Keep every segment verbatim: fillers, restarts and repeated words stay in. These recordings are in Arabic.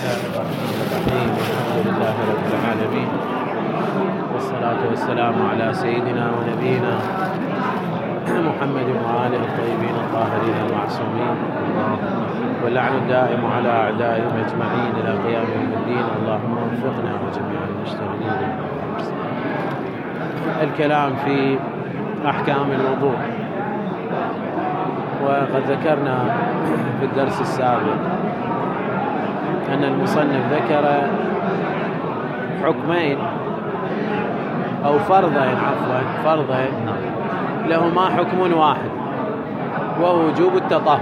الله الرحمن الرحيم. الحمد لله رب العالمين، والصلاة والسلام على سيدنا ونبينا محمد وآله الطيبين الطاهرين المعصومين، واللعن الدائم على أعدائهم أجمعين إلى قيام يوم الدين. اللهم وفقنا وجميع المشتغلين. الكلام في أحكام الوضوء، وقد ذكرنا في الدرس السابق أن المصنف ذكر حكمين أو فرضين عفوا فرضين لهما حكم واحد، وهو وجوب التطهر.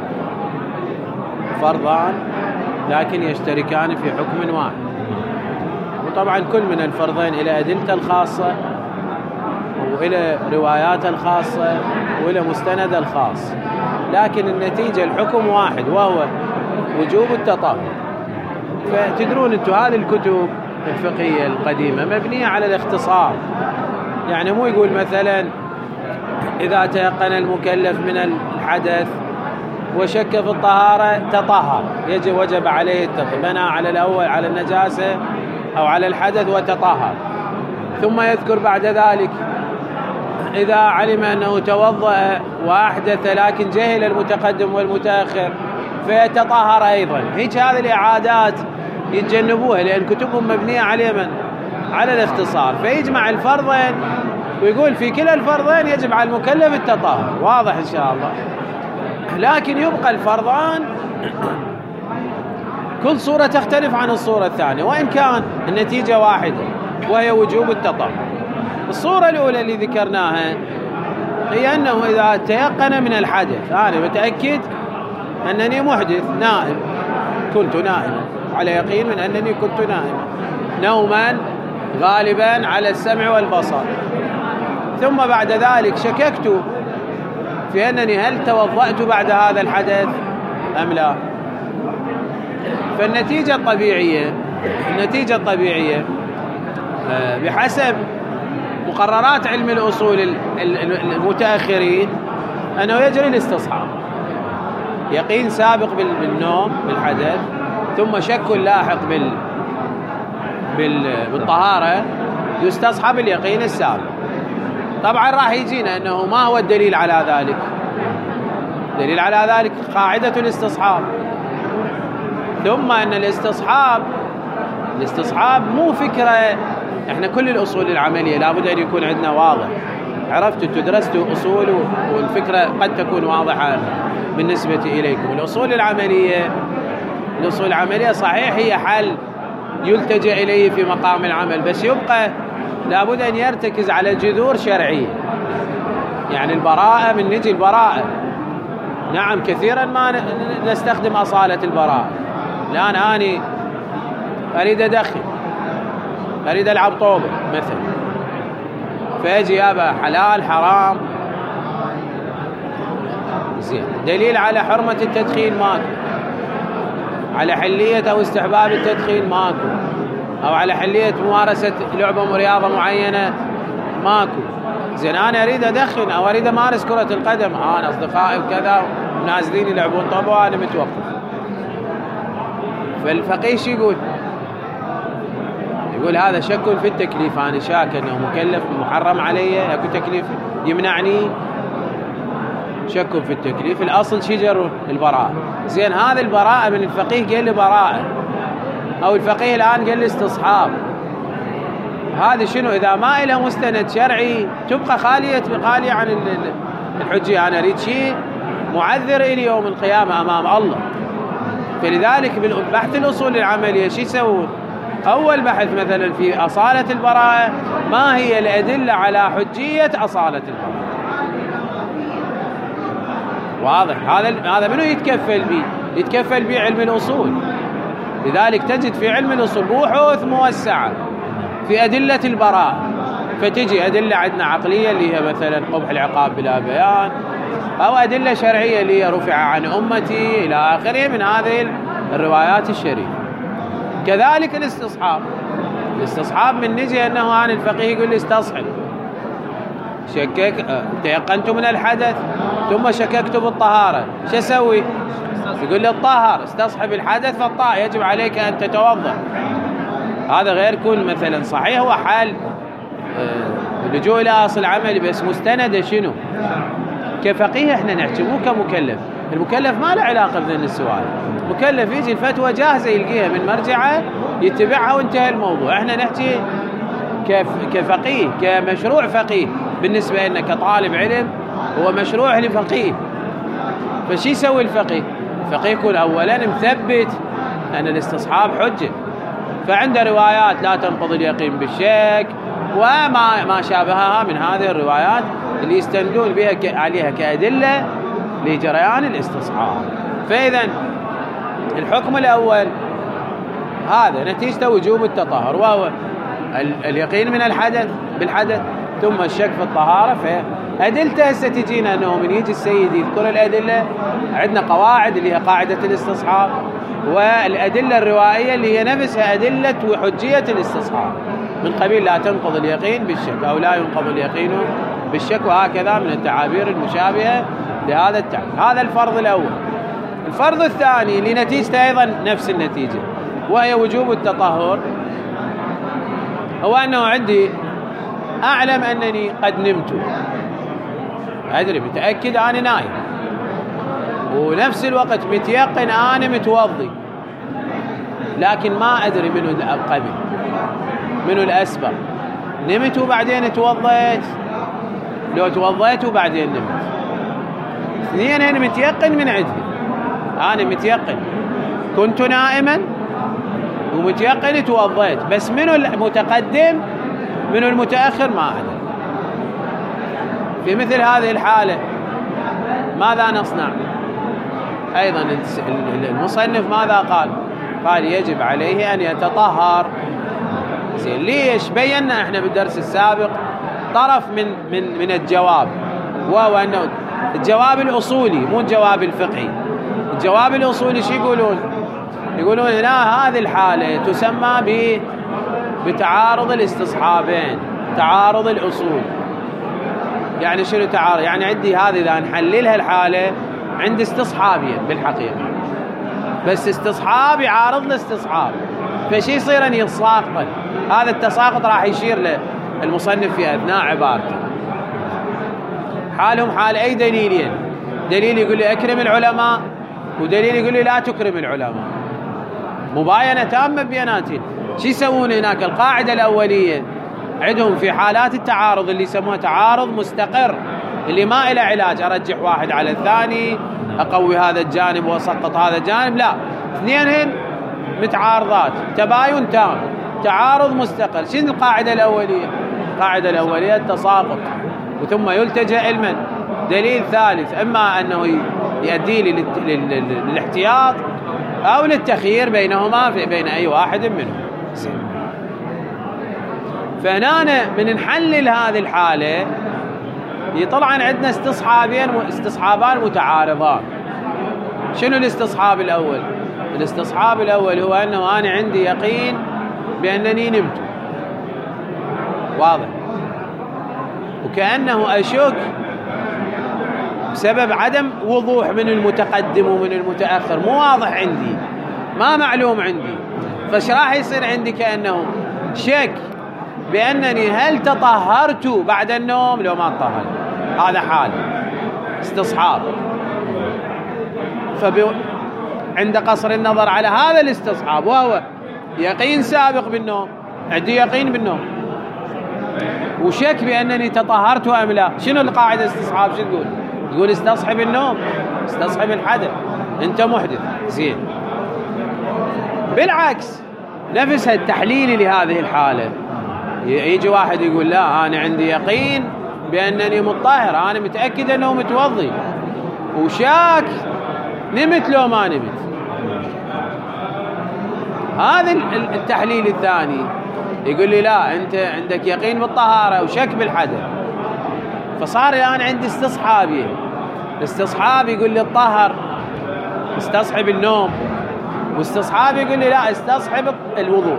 فرضان لكن يشتركان في حكم واحد، وطبعا كل من الفرضين إلى أدلته الخاصة وإلى روايات الخاصة وإلى مستند الخاص، لكن النتيجة الحكم واحد وهو وجوب التطهر. فتدرون أنتم هذه الكتب الفقهية القديمة مبنية على الاختصار، يعني مو يقول مثلا إذا تيقن المكلف من الحدث وشك في الطهارة تطهر، يجب وجب عليه التطهير، بنى على الأول على النجاسة أو على الحدث وتطهر، ثم يذكر بعد ذلك إذا علم أنه توضأ وأحدث لكن جهل المتقدم والمتأخر فيتطهر أيضا. هيك هذه الإعادات يتجنبوها، لأن كتبهم مبنية على من؟ على الاختصار، فيجمع الفرضين ويقول في كلا الفرضين يجب على المكلف التطهر. واضح إن شاء الله. لكن يبقى الفرضان كل صورة تختلف عن الصورة الثانية، وإن كان النتيجة واحدة وهي وجوب التطهر. الصورة الأولى اللي ذكرناها هي أنه إذا تيقن من الحدث، أنا متأكد أنني محدث نائم، كنت نائما على يقين من أنني كنت نائما نوما غالبا على السمع والبصر، ثم بعد ذلك شككت في أنني هل توضأت بعد هذا الحدث أم لا. فالنتيجة الطبيعية النتيجة الطبيعية بحسب مقررات علم الأصول المتأخرين أنه يجري الاستصحاب، يقين سابق بالنوم بالحدث ثم شك لاحق بال بالطهارة، يستصحب اليقين السابق. طبعا راح يجينا أنه ما هو الدليل على ذلك؟ دليل على ذلك قاعدة الاستصحاب، ثم أن الاستصحاب الاستصحاب مو فكرة. احنا كل الأصول العملية لابد أن يكون عندنا واضح. عرفتوا تدرستوا أصول والفكرة قد تكون واضحة بالنسبة إليكم. الأصول العملية الأصول العملية صحيح هي حل يلتجأ إليه في مقام العمل، بس يبقى لابد أن يرتكز على جذور شرعية. يعني البراءة، من نجي البراءة، نعم كثيرا ما نستخدم أصالة البراءة. الآن أنا أريد أدخن، أريد ألعب طوبة مثلا، فيجي أبا حلال حرام زين، دليل على حرمة التدخين ماكو، على حلية أو استحباب التدخين ماكو، أو على حلية ممارسة لعبة ورياضة معينة ماكو. زين أنا أريد أدخن أو أريد أمارس كرة القدم، أنا أصدقائي وكذا ونازلين يلعبون طوبة وأنا متوقف. فالفقيه شو يقول؟ يقول هذا شك في التكليف، أنا شاك أنه مكلف محرم علي، أكو تكليف يمنعني، شك في التكليف. الأصل شجر البراءة. زين هذا البراءة من الفقيه قال لي براءة، أو الفقيه الآن قال لي استصحاب. هذا شنو؟ إذا ما إلها مستند شرعي تبقى خالية خالية عن الحجية. أنا أريد شيء معذر إلي يوم القيامة أمام الله. فلذلك بالبحث الأصول العملية شو يسوون؟ أول بحث مثلا في أصالة البراءة، ما هي الأدلة على حجية أصالة البراءة؟ واضح. هذا هذا منو يتكفل به؟ يتكفل به علم الأصول. لذلك تجد في علم الأصول بحوث موسعة في أدلة البراءة، فتجي أدلة عندنا عقلية اللي هي مثلا قبح العقاب بلا بيان، أو أدلة شرعية اللي هي رفع عن أمتي إلى آخره من هذه الروايات الشريفة. كذلك الاستصحاب الاستصحاب من نجي أنه عن الفقيه يقول لي استصحب، شكك تيقنت من الحدث ثم شككت بالطهارة، شو أسوي؟ يقول لي الطهر استصحب الحدث فالطاء يجب عليك أن تتوضأ. هذا غير كون مثلا صحيح هو حال اللجوء إلى أصل عملي، بس مستند شنو؟ كفقيه احنا نحكي مو كمكلف. المكلف ما له علاقة بذن السؤال، مكلف يجي الفتوى جاهزة يلقيها من مرجعه يتبعها وانتهى الموضوع. احنا نحكي كفقيه كمشروع فقيه، بالنسبة لنا كطالب علم هو مشروع لفقيه. فشي يسوي الفقيه؟ الفقيه يكون أولا مثبت أن الاستصحاب حجة، فعنده روايات لا تنقض اليقين بالشك وما ما شابهها من هذه الروايات اللي يستندون بها عليها كأدلة لجريان الاستصحاب. فإذا الحكم الأول هذا نتيجة وجوب التطهر، وهو اليقين من الحدث بالحدث ثم الشك في الطهارة. فأدلته هسه تجينا أنه من يجي السيد يذكر الأدلة، عندنا قواعد اللي هي قاعدة الاستصحاب، والأدلة الروائية اللي هي نفسها أدلة وحجية الاستصحاب من قبيل لا تنقض اليقين بالشك أو لا ينقض اليقين بالشك، وهكذا من التعابير المشابهة لهذا التعبير. هذا الفرض الأول. الفرض الثاني لنتيجة أيضا نفس النتيجة وهي وجوب التطهر، هو أنه عندي أعلم أنني قد نمت، أدري متأكد أنا نايم، ونفس الوقت متيقن أنا متوضي، لكن ما أدري منو القبل منو الأسبق. نمت وبعدين توضيت، لو توضيت وبعدين نمت، اثنين أنا متيقن من عندي، أنا متيقن كنت نائما ومتيقن توضيت، بس منو المتقدم منو المتأخر ما أدري. في مثل هذه الحالة ماذا نصنع؟ أيضا المصنف ماذا قال؟ قال يجب عليه أن يتطهر. ليش؟ بينا احنا بالدرس السابق طرف من من من الجواب، وهو أنه الجواب الأصولي مو الجواب الفقهي. الجواب الأصولي شو يقولون؟ يقولون هنا هذه الحالة تسمى ب بتعارض الاستصحابين، تعارض الأصول. يعني شنو تعارض؟ يعني عندي هذه إذا نحللها الحالة عندي استصحابين بالحقيقة، بس استصحاب يعارض الاستصحاب، فشي يصير أن يتساقط. هذا التساقط راح يشير له المصنف في أثناء عبارته. حالهم حال أي دليلين، دليل يقول لي أكرم العلماء، ودليل يقول لي لا تكرم العلماء، مباينة تامة بيناتهم. شو يسوون هناك؟ القاعدة الأولية عندهم في حالات التعارض اللي يسموها تعارض مستقر، اللي ما إلى علاج أرجح واحد على الثاني، أقوي هذا الجانب وأسقط هذا الجانب، لا، اثنينهن متعارضات، تباين تام، تعارض مستقل. شنو القاعدة الأولية؟ القاعدة الأولية التساقط، وثم يلتجأ إلى دليل ثالث، إما أنه يؤدي للاحتياط أو للتخيير بينهما في بين أي واحد منهم. فهنا من نحلل هذه الحالة طبعا عندنا استصحابين استصحابان متعارضان. شنو الاستصحاب الأول؟ الاستصحاب الأول هو أنه أنا عندي يقين بأنني نمت، واضح، وكأنه أشك بسبب عدم وضوح من المتقدم ومن المتأخر، مو واضح عندي، ما معلوم عندي، فايش راح يصير عندي؟ كأنه شك بأنني هل تطهرت بعد النوم لو ما تطهرت. هذا حال استصحاب. فعند قصر النظر على هذا الاستصحاب وهو يقين سابق بالنوم، عندي يقين بالنوم وشك بأنني تطهرت أم لا، شنو القاعدة استصحاب؟ شو تقول؟ تقول استصحب النوم، استصحب الحدث، انت محدث، زين. بالعكس نفس التحليل لهذه الحالة، يجي واحد يقول لا أنا عندي يقين بأنني مطهر، أنا متأكد أنه متوضي، وشاك نمت لو ما نمت. هذا التحليل الثاني يقول لي لا أنت عندك يقين بالطهارة وشك بالحدث، فصار الآن عندي استصحابي، استصحاب يقول لي الطهر استصحب النوم، واستصحاب يقول لي لا استصحب الوضوء.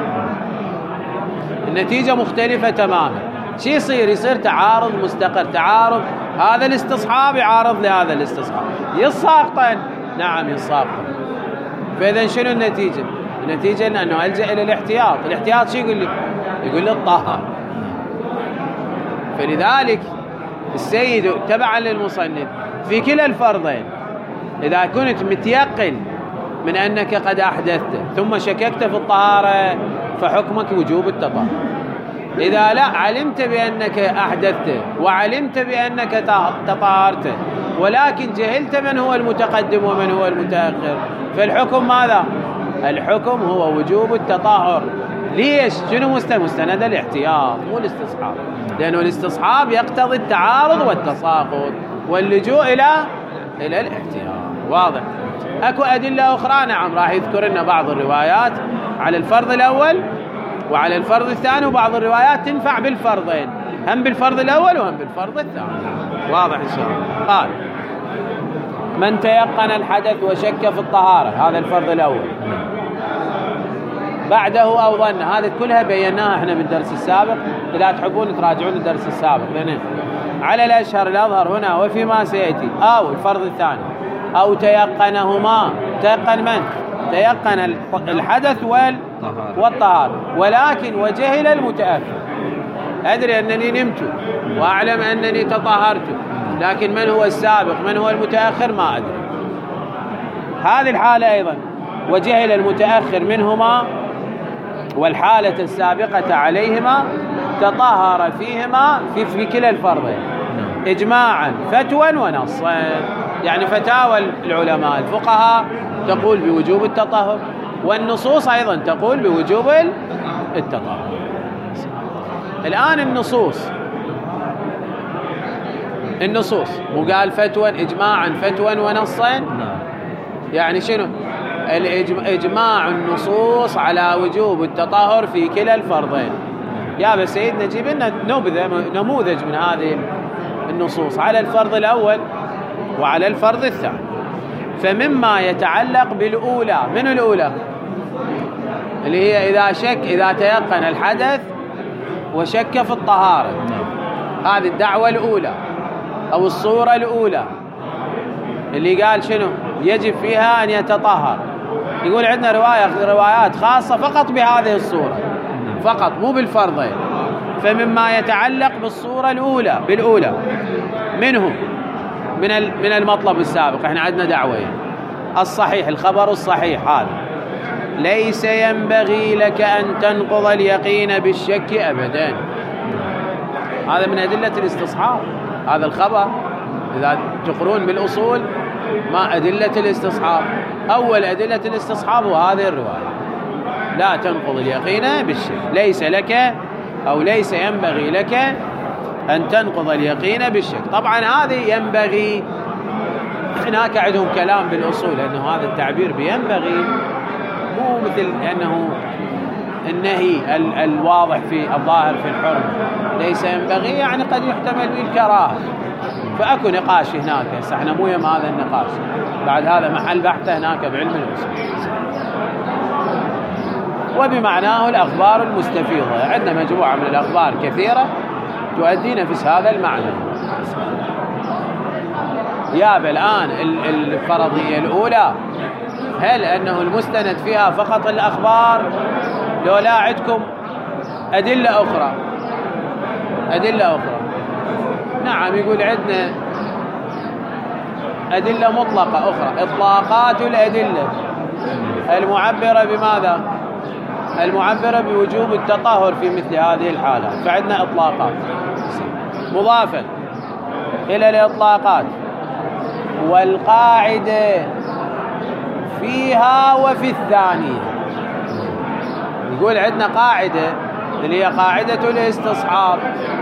النتيجة مختلفة تماما. شو يصير؟ يصير تعارض مستقر، تعارض، هذا الاستصحاب يعارض لهذا الاستصحاب، يساقطن نعم يساقط. فإذا شنو النتيجة؟ النتيجة أنه ألجأ إلى الاحتياط. الاحتياط شو يقول لك؟ يقول لي الطهارة. فلذلك السيد تبعا للمصنف في كلا الفرضين إذا كنت متيقن من أنك قد أحدثت ثم شككت في الطهارة فحكمك وجوب التطهر. إذا لا علمت بأنك أحدثت وعلمت بأنك تطهرت ولكن جهلت من هو المتقدم ومن هو المتأخر فالحكم ماذا؟ الحكم هو وجوب التطهر. ليش؟ شنو مستند الاحتياط مو الاستصحاب، لأنه الاستصحاب يقتضي التعارض والتساقط واللجوء إلى إلى الاحتياط. واضح؟ أكو أدلة أخرى نعم راح يذكر لنا بعض الروايات على الفرض الأول وعلى الفرض الثاني، وبعض الروايات تنفع بالفرضين، هم بالفرض الأول وهم بالفرض الثاني. واضح إن شاء الله. قال من تيقن الحدث وشك في الطهارة، هذا الفرض الأول. بعده أو ظن، هذه كلها بيناها احنا بالدرس السابق، إذا تحبون تراجعون الدرس السابق. لأنه على الأشهر الأظهر هنا وفيما سيأتي. أو الفرض الثاني أو تيقنهما. تيقن من؟ تيقن الحدث والطهارة ولكن وجهل المتأخر. أدري أنني نمت وأعلم أنني تطهرت لكن من هو السابق من هو المتأخر ما أدري. هذه الحالة أيضا وجهل المتأخر منهما والحالة السابقة عليهما تطهر فيهما في, في كلا الفرضين إجماعا فتوى ونصا. يعني فتاوى العلماء الفقهاء تقول بوجوب التطهر والنصوص أيضا تقول بوجوب التطهر. الآن النصوص النصوص مو قال فتوى إجماعا فتوى ونصا؟ يعني شنو؟ الإجماع النصوص على وجوب التطهر في كلا الفرضين. يا بس سيدنا جيب لنا نبذة نموذج من هذه النصوص على الفرض الأول وعلى الفرض الثاني. فمما يتعلق بالأولى، من الأولى اللي هي إذا شك إذا تيقن الحدث وشك في الطهارة، هذه الدعوة الأولى أو الصورة الأولى اللي قال شنو يجب فيها أن يتطهر. يقول عندنا رواية روايات خاصة فقط بهذه الصورة فقط مو بالفرضين. فمما يتعلق بالصورة الأولى بالأولى منه من من المطلب السابق احنا عندنا دعوين. الصحيح الخبر الصحيح هذا ليس ينبغي لك أن تنقض اليقين بالشك أبدا. هذا من أدلة الاستصحاب. هذا الخبر إذا تقرون بالأصول ما أدلة الاستصحاب. أول أدلة الاستصحاب وهذه الرواية لا تنقض اليقين بالشك. ليس لك أو ليس ينبغي لك أن تنقض اليقين بالشك. طبعا هذه ينبغي هناك عندهم كلام بالأصول أنه هذا التعبير بينبغي مو مثل أنه النهي ال الواضح في الظاهر في الحرم ليس ينبغي، يعني قد يحتمل به الكراهة. فأكو نقاش هناك. احنا مو يم هذا النقاش، بعد هذا محل بحث هناك بعلم الأصول. وبمعناه الأخبار المستفيضة، عندنا مجموعة من الأخبار كثيرة تؤدي نفس هذا المعنى. ياب الآن الفرضية الأولى هل أنه المستند فيها فقط الأخبار لو لا عندكم أدلة أخرى؟ أدلة أخرى نعم. يقول عندنا أدلة مطلقة أخرى، إطلاقات الأدلة المعبرة بماذا؟ المعبرة بوجوب التطهر في مثل هذه الحالات. فعندنا إطلاقات مضافة إلى الإطلاقات والقاعدة فيها وفي الثانية. يقول عندنا قاعدة اللي هي قاعدة الاستصحاب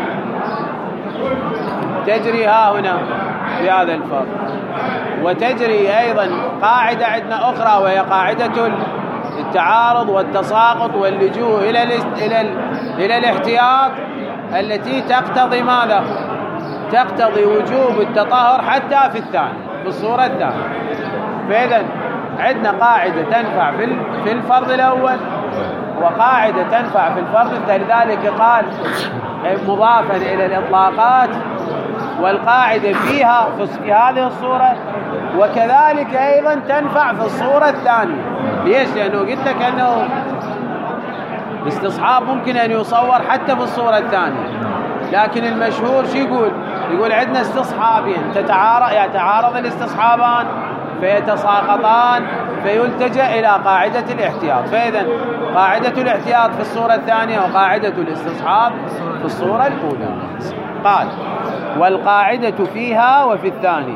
تجري ها هنا في هذا الفرض، وتجري أيضا قاعدة عندنا أخرى وهي قاعدة التعارض والتساقط واللجوء إلى إلى إلى الاحتياط التي تقتضي ماذا؟ تقتضي وجوب التطهر حتى في الثاني في الصورة الثانية. فإذا عندنا قاعدة تنفع في في الفرض الأول وقاعدة تنفع في الفرض الثاني. لذلك قال مضافا إلى الإطلاقات والقاعدة فيها في هذه الصورة، وكذلك أيضا تنفع في الصورة الثانية. ليش؟ لأنه قلت لك أنه الاستصحاب ممكن أن يصور حتى في الصورة الثانية، لكن المشهور شو يقول؟ يقول عندنا استصحابين تتعارض يتعارض الاستصحابان فيتساقطان فيلتجأ إلى قاعدة الاحتياط. فإذا قاعدة الاحتياط في الصورة الثانية وقاعدة الاستصحاب في الصورة الأولى. قال والقاعدة فيها وفي الثانية.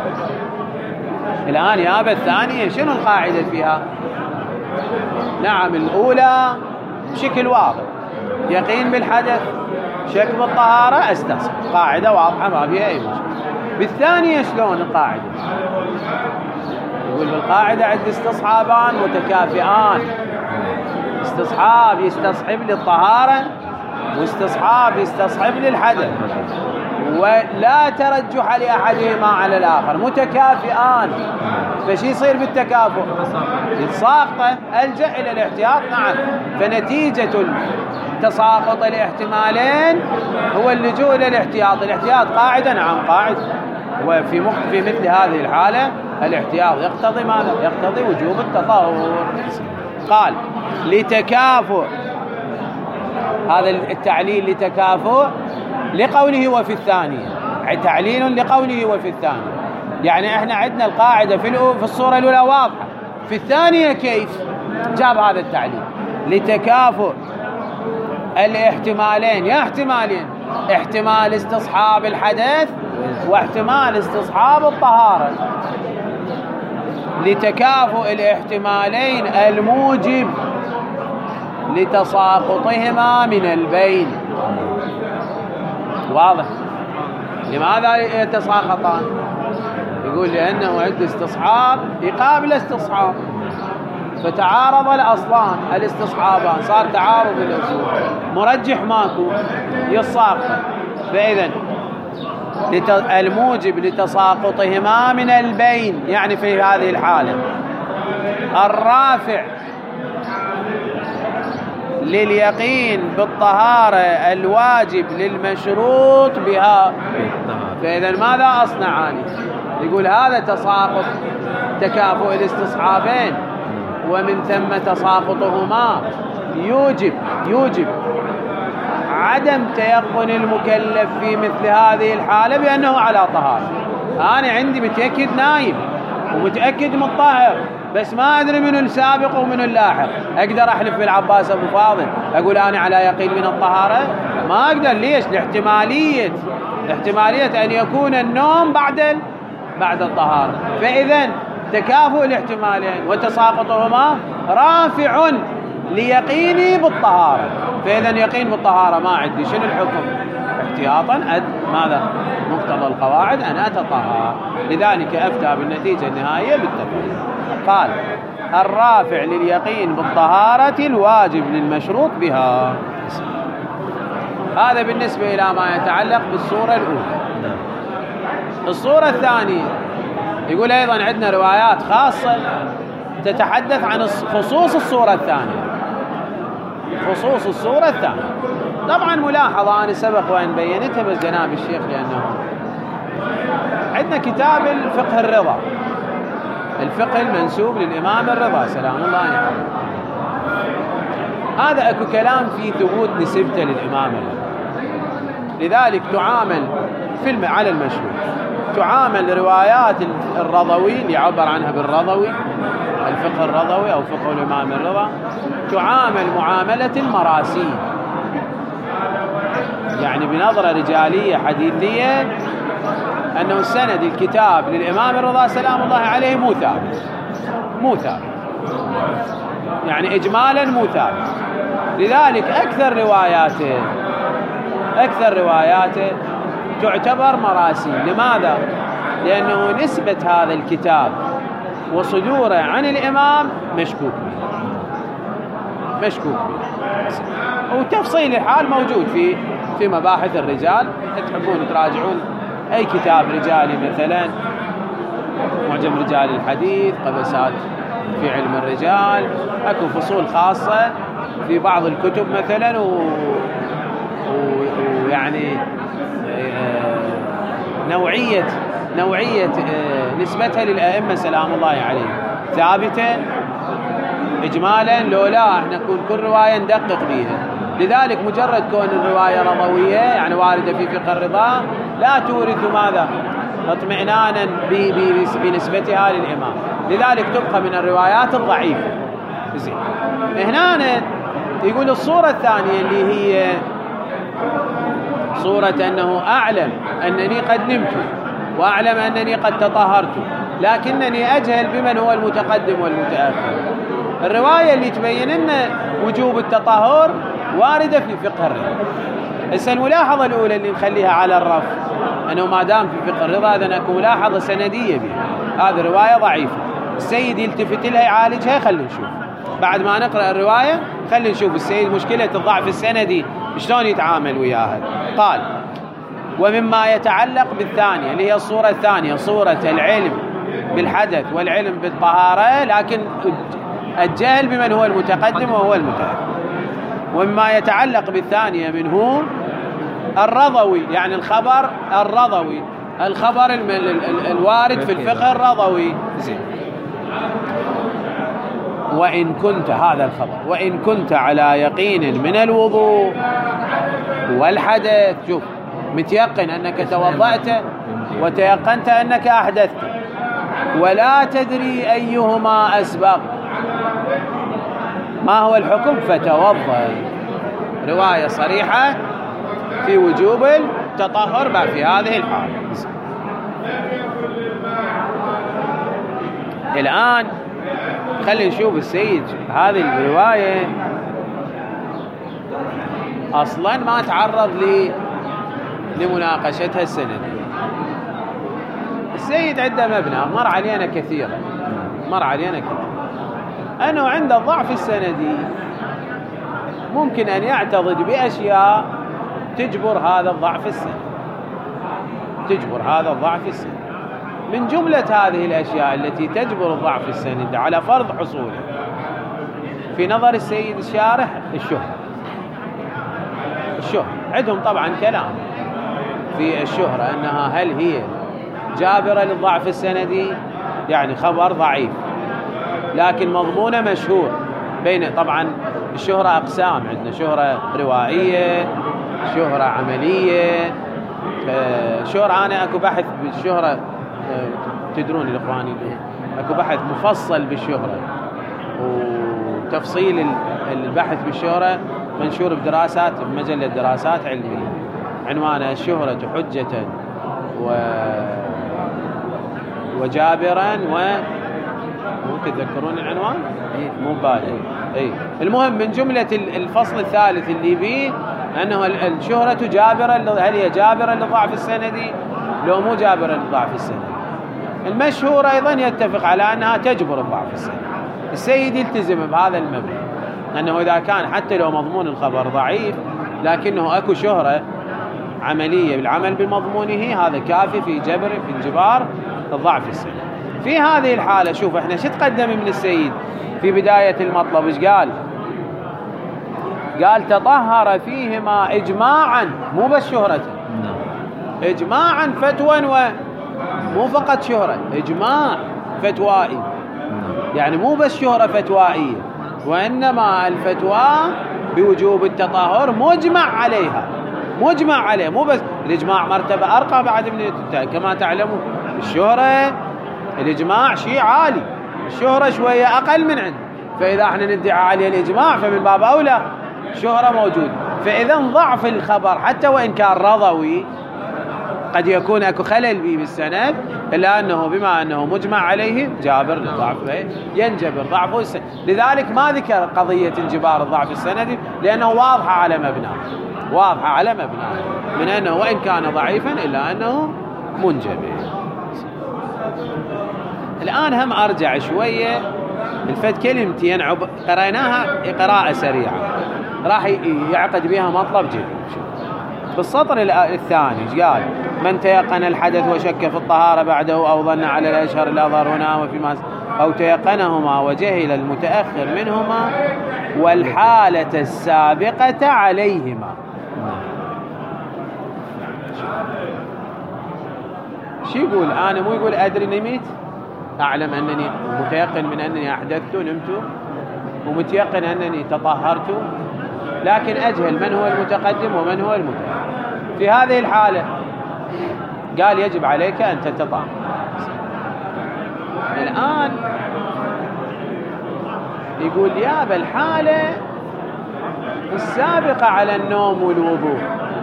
الآن يا أبا الثانية شنو القاعدة فيها؟ نعم الأولى بشكل واضح يقين بالحدث، شك بالطهارة، استصحب، قاعدة واضحة ما فيها أي مشكلة. بالثانية شلون القاعدة؟ يقول بالقاعدة عند استصحابان متكافئان، استصحاب يستصحب للطهارة واستصحاب يستصحب للحدث، ولا ترجح لأحدهما على الآخر، متكافئان. فشي يصير بالتكافؤ؟ يتساقطه ألجأ إلى الاحتياط. نعم، فنتيجة تساقط الاحتمالين هو اللجوء إلى الاحتياط. الاحتياط قاعدة، نعم قاعدة، وفي في مثل هذه الحالة الاحتياط يقتضي ماذا؟ يقتضي وجوب التطهر. قال لتكافؤ، هذا التعليل لتكافؤ لقوله وفي الثانية، تعليل لقوله وفي الثانية. يعني احنا عندنا القاعدة في في الصورة الأولى واضحة، في الثانية كيف جاب هذا التعليل؟ لتكافؤ الاحتمالين، يا احتمالين، احتمال استصحاب الحدث واحتمال استصحاب الطهارة، لتكافؤ الاحتمالين الموجب لتساقطهما من البين. واضح؟ لماذا يتساقطان؟ يقول لأنه عند استصحاب يقابل استصحاب، فتعارض الأصلان الاستصحابان، صار تعارض الأصول، مرجح ماكو، يساقط. فإذا الموجب لتساقطهما من البين، يعني في هذه الحالة الرافع لليقين بالطهارة الواجب للمشروط بها. فإذا ماذا أصنعان؟ يقول هذا تساقط تكافؤ الاستصحابين، ومن ثم تساقطهما يوجب يوجب عدم تيقن المكلف في مثل هذه الحالة بأنه على طهارة. أنا عندي متأكد نايم ومتأكد مطهر، بس ما أدري من السابق ومن اللاحق. أقدر أحلف بالعباس أبو فاضل أقول أنا على يقين من الطهارة؟ ما أقدر. ليش؟ لاحتمالية احتمالية أن يكون النوم بعد بعد الطهارة. فإذا تكافؤ الاحتمالين وتساقطهما رافع ليقيني بالطهارة. فإذا يقين بالطهارة ما عندي، شنو الحكم؟ احتياطا أد ماذا؟ مقتضى القواعد أن أتطهر. لذلك أفتى بالنتيجة النهائية بالتطهير. قال الرافع لليقين بالطهارة الواجب للمشروط بها. هذا بالنسبة إلى ما يتعلق بالصورة الأولى. الصورة الثانية يقول أيضا عندنا روايات خاصة تتحدث عن خصوص الصورة الثانية، خصوص الصورة الثانية. طبعا ملاحظة أنا سبق وأن بينتها بس جناب الشيخ، لأنه عندنا كتاب الفقه الرضا، الفقه المنسوب للإمام الرضا سلام الله عليه. هذا أكو كلام في ثبوت نسبته للإمام الرضا، لذلك تعامل في على المشهور، تعامل روايات الرضوي اللي يعبر عنها بالرضوي، الفقه الرضوي أو فقه الإمام الرضا، تعامل معاملة المراسيل، يعني بنظرة رجالية حديثية، أنه سند الكتاب للإمام الرضا سلام الله عليه مو ثابت، مو ثابت، يعني إجمالا مو ثابت. لذلك أكثر رواياته أكثر رواياته تعتبر مراسيل. لماذا؟ لأنه نسبة هذا الكتاب وصدوره عن الإمام مشكوك به، مشكوك به. وتفصيل الحال موجود في في مباحث الرجال، تحبون تراجعون أي كتاب رجالي مثلا معجم رجال الحديث، قبسات في علم الرجال، أكو فصول خاصة في بعض الكتب مثلا، ويعني نوعية نوعية نسبتها للأئمة سلام الله عليهم ثابتة إجمالا، لولا احنا نكون كل رواية ندقق بيها. لذلك مجرد كون الرواية رضوية يعني واردة في فقه الرضا لا تورث ماذا؟ اطمئنانا بنسبتها للإمام، لذلك تبقى من الروايات الضعيفة. زين، هنا يقول الصورة الثانية اللي هي صورة أنه أعلم أنني قد نمت وأعلم أنني قد تطهرت لكنني أجهل بمن هو المتقدم والمتأخر. الرواية اللي تبين أن وجوب التطهر واردة في فقه الرضا. هسه الملاحظة الأولى اللي نخليها على الرف أنه ما دام في فقه الرضا هذا أكو ملاحظة سندية بها، هذه رواية ضعيفة. السيد يلتفت لها يعالجها. خلينا نشوف بعد ما نقرأ الرواية، خلينا نشوف السيد مشكلة الضعف السندي شلون يتعامل وياها. قال: ومما يتعلق بالثانية اللي هي الصورة الثانية، صورة العلم بالحدث والعلم بالطهارة لكن الجهل بمن هو المتقدم وهو المتأخر. ومما يتعلق بالثانية منه الرضوي، يعني الخبر الرضوي، الخبر الوارد في الفقه الرضوي. زين، وإن كنت هذا الخبر وإن كنت على يقين من الوضوء والحدث، شوف متيقن أنك توضأت وتيقنت أنك أحدثت ولا تدري أيهما أسبق، ما هو الحكم؟ فتوضأ. رواية صريحة في وجوب التطهر ما في هذه الحالة. الآن خلينا نشوف السيد هذه الرواية أصلا ما تعرض لي لمناقشتها السندية. السيد عنده مبنى مر علينا كثيرا مر علينا كثيرا أنه عند الضعف السندي ممكن أن يعتضد بأشياء تجبر هذا الضعف السندي تجبر هذا الضعف السندي من جملة هذه الأشياء التي تجبر الضعف السندي على فرض حصوله في نظر السيد الشارح الشهرة. الشهرة عندهم طبعا كلام في الشهرة أنها هل هي جابرة للضعف السندي، يعني خبر ضعيف لكن مضمونه مشهور. بين طبعا الشهرة أقسام، عندنا شهرة روائية، شهرة عملية. شهرة أنا أكو بحث بالشهرة، تدرون الإخواني أكو بحث مفصل بالشهرة وتفصيل البحث بالشهرة منشور بدراسات بمجلة دراسات علمية عنوانها الشهرة حجة و وجابرا و مو تتذكرون العنوان؟ مو بالي. اي المهم من جملة الفصل الثالث اللي بيه أنه الشهرة جابرة، هل هي جابرة للضعف السندي لو مو جابرة للضعف السندي. المشهور أيضا يتفق على أنها تجبر الضعف السندي. السيد يلتزم بهذا المبنى أنه إذا كان حتى لو مضمون الخبر ضعيف لكنه أكو شهرة عملية بالعمل بمضمونه هذا كافي في جبر في انجبار الضعف السندي. في هذه الحالة شوف احنا شو تقدم من السيد في بداية المطلب، ايش قال؟ قال تطهر فيهما إجماعا، مو بس شهرة، إجماعا فتوى ومو فقط شهرة، إجماع فتوائي، يعني مو بس شهرة فتوائية وإنما الفتوى بوجوب التطهر مجمع عليها، مجمع عليه، مو بس الإجماع مرتبة أرقى بعد من كما تعلمون. الشهرة الإجماع شيء عالي، الشهرة شوية أقل من عنده، فإذا احنا ندعي عليه الإجماع فمن باب أولى شهرة موجود. فإذا ضعف الخبر حتى وإن كان رضوي قد يكون أكو خلل به بالسند، إلا أنه بما أنه مجمع عليه جابر للضعف ينجبر ضعفه السند. لذلك ما ذكر قضية انجبار الضعف السندي لأنه واضحة على مبناه، واضحة على مبناه من أنه وإن كان ضعيفا إلا أنه منجبر. الآن هم أرجع شوية الفت كلمتين قرأناها قراءة سريعة راح يعقد بها مطلب جديد. بالسطر الثاني ايش قال؟ من تيقن الحدث وشك في الطهارة بعده أو ظن على الأشهر الأظهر هنا وفيما أو تيقنهما وجهل المتأخر منهما والحالة السابقة عليهما. شو يقول؟ أنا مو يقول أدري نميت، أعلم أنني متيقن من أنني أحدثت نمت ومتيقن أنني تطهرت، لكن أجهل من هو المتقدم ومن هو المتأخر. في هذه الحالة قال يجب عليك أن تتطهر. الآن يقول يا بالحالة السابقة على النوم والوضوء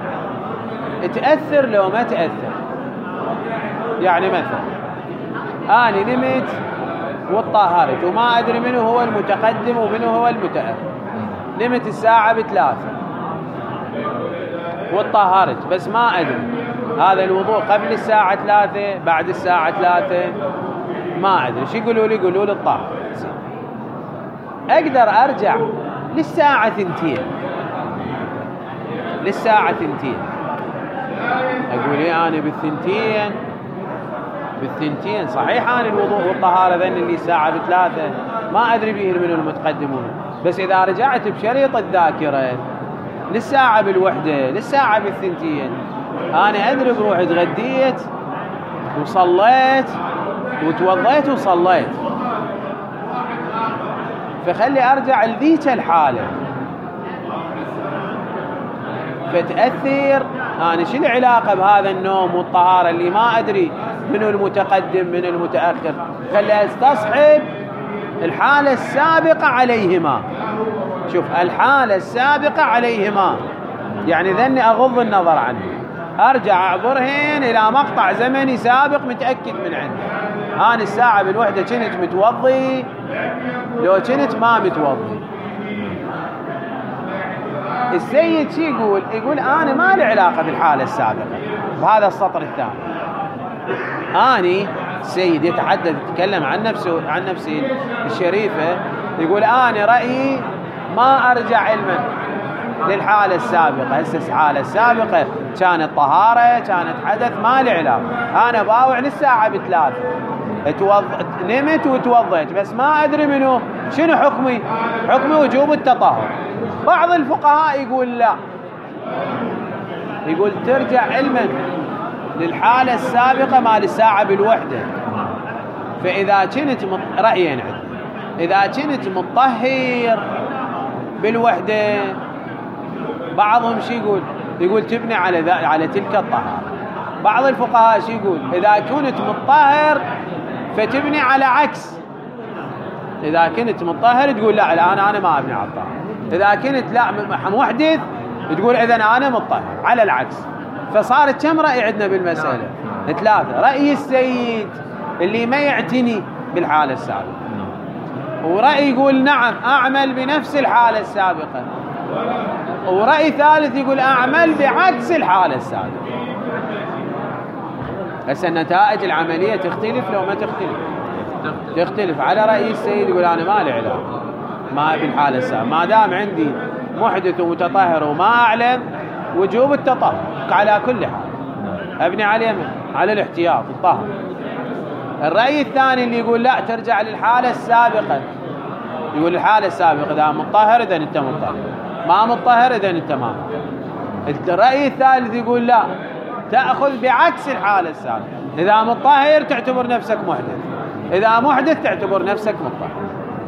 تأثر لو ما تأثر؟ يعني مثلا أنا نمت وطهرت وما أدري منه هو المتقدم ومنه هو المتأخر، نمت الساعة بثلاثة وطهرت بس ما أدري هذا الوضوء قبل الساعة ثلاثة بعد الساعة ثلاثة ما أدري. شو يقولوا لي؟ يقولوا لي الطهر. أقدر أرجع للساعة ثنتين للساعة ثنتين أقول لي أنا بالثنتين بالثنتين صحيح أنا الوضوء والطهارة ذن اللي ساعة بثلاثة ما أدري به من المتقدمون، بس إذا رجعت بشريط الذاكرة للساعة بالوحدة للساعة بالثنتين أنا أدري بروح تغديت وصليت وتوضيت وصليت، فخلي أرجع لذيك الحالة فتأثر. أنا شو العلاقة بهذا النوم والطهارة اللي ما أدري منه المتقدم من المتأخر؟ خلي أستصحب الحالة السابقة عليهما. شوف الحالة السابقة عليهما يعني ذني أغض النظر عنه، أرجع أعبرهن إلى مقطع زمني سابق متأكد من عنده. أنا الساعة بالوحدة كنت متوضي لو كنت ما متوضي. السيد شي يقول؟ يقول أنا ما لي علاقة بالحالة السابقة بهذا السطر الثاني. أني السيد يتحدث يتكلم عن نفسه عن نفسه الشريفة، يقول أنا رأيي ما أرجع علما للحالة السابقة. هسه الحالة السابقة كانت طهارة كانت حدث ما لي علاقة، أنا باوع للساعة بثلاثة اتوض... نمت وتوضيت بس ما أدري منه شنو حكمي، حكمي وجوب التطهر. بعض الفقهاء يقول لا، يقول ترجع علما للحالة السابقة مال الساعة بالوحدة. فإذا كنت مط... رأيين عندي، إذا كنت مطهر بالوحدة بعضهم شي يقول؟ يقول تبني على ذا... على تلك الطهارة. بعض الفقهاء شي يقول؟ إذا كنت مطهر فتبني على عكس، إذا كنت مطهر تقول لا الآن أنا ما أبني على الطهارة، إذا كنت لا محدث تقول إذن أنا مطهر، على العكس. فصارت كم رأي عندنا بالمسألة؟ ثلاثة. رأي السيد اللي ما يعتني بالحالة السابقة، ورأي يقول نعم أعمل بنفس الحالة السابقة، ورأي ثالث يقول أعمل بعكس الحالة السابقة. هسه النتائج العملية تختلف لو ما تختلف؟ تختلف. على رأي السيد يقول أنا ما لي علاقة ما بالحالة السابقة، ما دام عندي محدث ومتطهر وما أعلم وجوب التطهر على كل حال أبني عليه من على الاحتياط الطهر. الرأي الثاني اللي يقول لا ترجع للحالة السابقة، يقول الحالة السابقة إذا مطهر إذن أنت مطهر، ما مطهر إذن أنت ما مطهر. الرأي الثالث يقول لا تأخذ بعكس الحالة السابقة، إذا مطهر تعتبر نفسك محدث، إذا محدث تعتبر نفسك مطهر.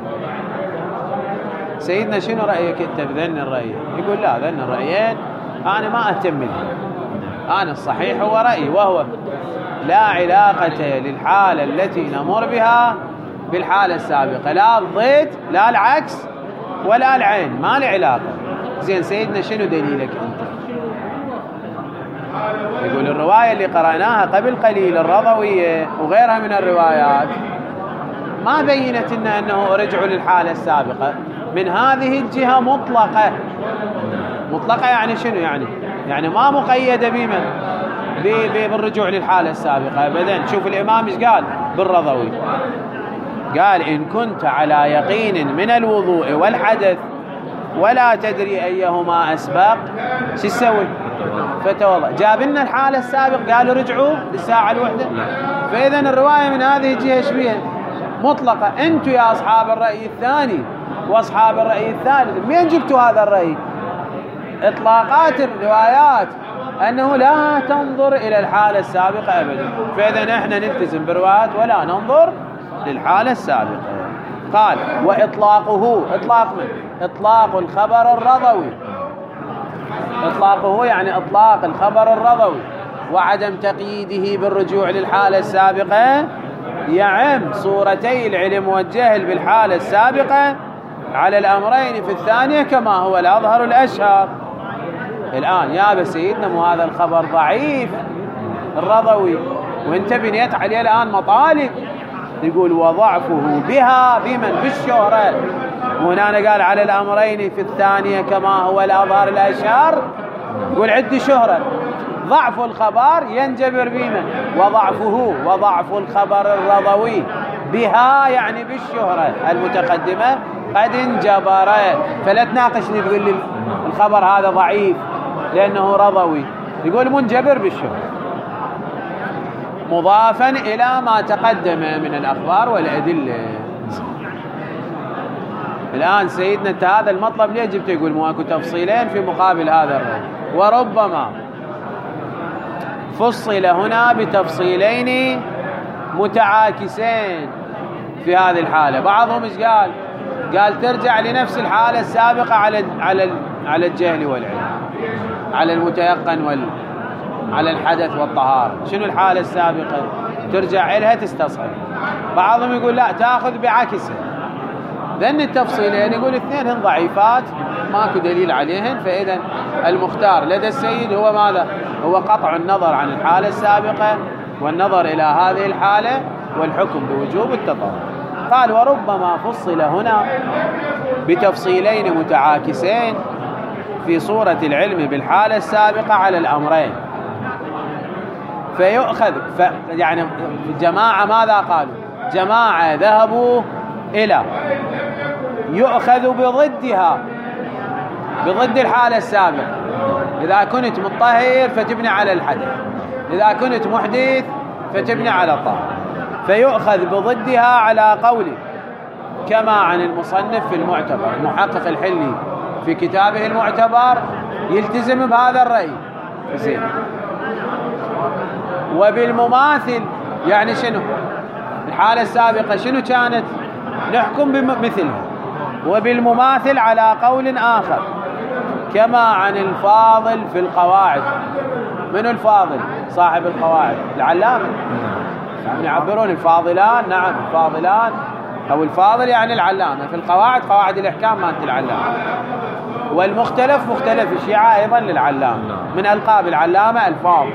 سيدنا شنو رأيك أنت بذن الرأيين؟ يقول لا ذن الرأيين أنا ما أهتم منه، أنا الصحيح هو رأيي وهو لا علاقة للحالة التي نمر بها بالحالة السابقة، لا الضد لا العكس ولا العين، ما له علاقة. زين سيدنا شنو دليلك أنت؟ يقول الرواية اللي قرأناها قبل قليل الرضوية وغيرها من الروايات ما بينت لنا أنه رجعوا للحالة السابقة من هذه الجهة مطلقة. مطلقة يعني شنو يعني؟ يعني ما مقيدة بمن؟ بالرجوع للحالة السابقة أبدا. شوف الإمام إيش قال بالرضوي؟ قال إن كنت على يقين من الوضوء والحدث ولا تدري أيهما أسبق شو تسوي؟ فتوضأ. جاب لنا الحالة السابقة قالوا رجعوا للساعة الوحدة، فإذا الرواية من هذه الجهة ايش بيها؟ مطلقة. أنتوا يا أصحاب الرأي الثاني وأصحاب الرأي الثالث منين جبتوا هذا الرأي؟ إطلاقات الروايات أنه لا تنظر إلى الحالة السابقة أبدا، فإذا نحن نلتزم بروايات ولا ننظر للحالة السابقة. قال وإطلاقه، إطلاق من؟ إطلاق الخبر الرضوي، إطلاقه يعني إطلاق الخبر الرضوي وعدم تقييده بالرجوع للحالة السابقة يعم صورتي العلم والجهل بالحالة السابقة على الأمرين في الثانية كما هو الأظهر الأشهر. الآن يا سيدنا مو هذا الخبر ضعيف الرضوي وانت بنيت عليه الآن مطالب، يقول وضعفه بها بمن بالشهرة، وهنا قال على الأمرين في الثانية كما هو الأظهر الأشهر، يقول عندي شهرة، ضعف الخبر ينجبر بمن؟ وضعفه وضعف الخبر الرضوي بها يعني بالشهرة المتقدمة قد انجبر. فلا تناقشني تقول لي الخبر هذا ضعيف لأنه رضوي، يقول منجبر بالشهرة مضافا إلى ما تقدم من الأخبار والأدلة. الآن سيدنا انت هذا المطلب ليه جبت؟ يقول ماكو تفصيلين في مقابل هذا الرأي، وربما فصل هنا بتفصيلين متعاكسين في هذه الحالة. بعضهم ايش قال؟ قال ترجع لنفس الحالة السابقة على على على الجهل والعلم، على المتيقن وال على الحدث والطهارة. شنو الحالة السابقة؟ ترجع إلها تستصحب. بعضهم يقول لا تأخذ بعكسها. ذن التفصيلين يقول اثنين هن ضعيفات ماكو دليل عليهن، فإذا المختار لدى السيد هو ماذا؟ هو قطع النظر عن الحالة السابقة والنظر إلى هذه الحالة والحكم بوجوب التطهر. قال وربما فصل هنا بتفصيلين متعاكسين في صورة العلم بالحالة السابقة على الأمرين فيؤخذ ف يعني جماعة ماذا قالوا؟ جماعة ذهبوا إلى يؤخذ بضدها، بضد الحالة السابقة. إذا كنت مطهر فتبني على الحدث، إذا كنت محدث فتبني على الطهارة، فيؤخذ بضدها على قوله كما عن المصنف في المعتبر. المحقق الحلي في كتابه المعتبر يلتزم بهذا الرأي زين. وبالمماثل يعني شنو؟ الحالة السابقة شنو كانت؟ نحكم بمثلها. وبالمماثل على قول آخر كما عن الفاضل في القواعد. من الفاضل؟ صاحب القواعد العلامة، يعني يعبرون الفاضلان، نعم الفاضلان أو الفاضل يعني العلامة. في القواعد قواعد الإحكام مالت العلامة، والمختلف مختلف الشيعة أيضا للعلامة، من ألقاب العلامة الفاضل.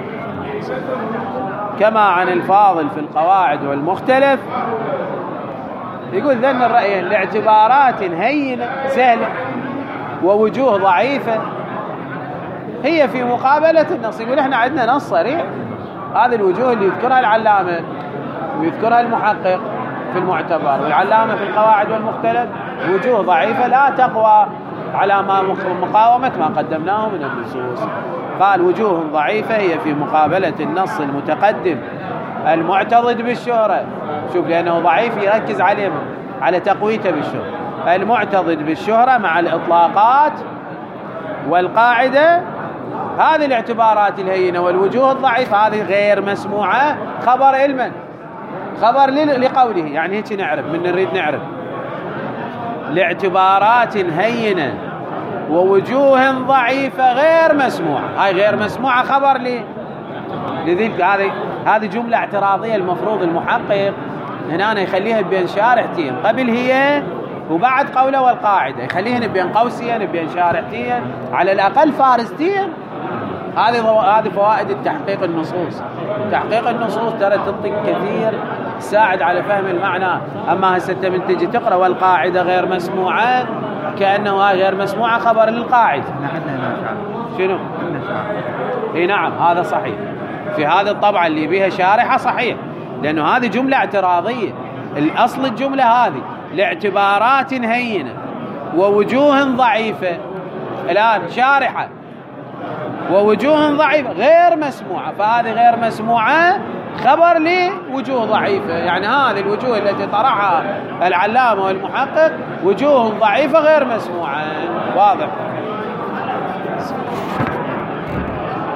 كما عن الفاضل في القواعد والمختلف. يقول ذن الرأيين لاعتبارات هينة سهلة ووجوه ضعيفة هي في مقابلة النص. يقول احنا عندنا نص صريح، هذه الوجوه اللي يذكرها العلامة ويذكرها المحقق في المعتبر والعلامة في القواعد والمختلف وجوه ضعيفة لا تقوى على ما مقاومة ما قدمناه من النصوص. قال وجوه ضعيفة هي في مقابلة النص المتقدم المعتضد بالشهرة. شوف لأنه ضعيف يركز عليه على تقويته بالشهرة. المعتضد بالشهرة مع الإطلاقات والقاعدة، هذه الاعتبارات الهينة والوجوه الضعيفة هذه غير مسموعة. خبر علما، خبر لقوله، يعني هيك نعرف من نريد نعرف لاعتبارات هينة ووجوه ضعيفة غير مسموعة. هاي غير مسموعة خبر لي لذلك. هذه هذه جملة اعتراضية. المفروض المحقق هنا يخليها بين شارحتين، قبل هي وبعد قوله والقاعدة، يخليهن بين قوسين بين شارحتين على الأقل فارستين. هذه هذه فوائد التحقيق النصوص. تحقيق النصوص ترى تعطيك كثير، تساعد على فهم المعنى. أما هسه أنت من تجي تقرأ والقاعدة غير مسموعة كأنه غير مسموعة خبر للقاعدة. شنو؟ اي نعم هذا صحيح. في هذه الطبعة اللي بيها شارحة صحيح، لأنه هذه جملة اعتراضية. الأصل الجملة هذه لاعتبارات هينة ووجوه ضعيفة، الآن شارحة ووجوه ضعيفة غير مسموعة، فهذه غير مسموعة خبر لي وجوه ضعيفة. يعني هذه الوجوه التي طرحها العلامة والمحقق وجوه ضعيفة غير مسموعة. واضح.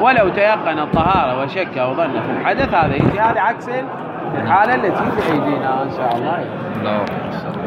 ولو تيقن الطهارة وشك أو ظن في الحدث هذا يجي، هذا عكس الحالة التي بأيدينا إن شاء الله. لا.